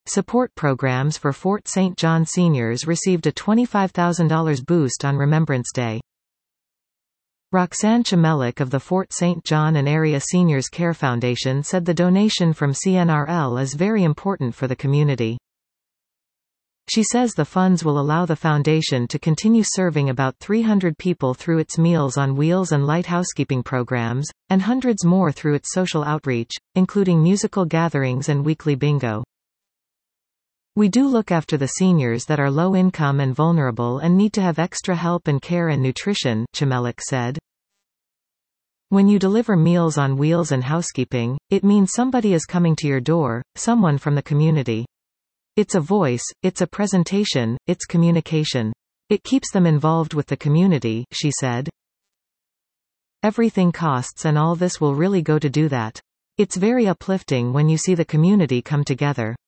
Support programs for Fort St. John seniors received a $25,000 boost on Remembrance Day. Roxanne Chamelik of the Fort St. John and Area Seniors Care Foundation said the donation from CNRL is very important for the community. She says the funds will allow the foundation to continue serving about 300 people through its Meals on Wheels and light housekeeping programs, and hundreds more through its social outreach, including musical gatherings and weekly bingo. We do look after the seniors that are low income and vulnerable and need to have extra help and care and nutrition, Chamelik said. When you deliver Meals on Wheels and housekeeping, it means somebody is coming to your door, someone from the community. It's a voice, it's a presentation, it's communication. It keeps them involved with the community, she said. Everything costs and all this will really go to do that. It's very uplifting when you see the community come together.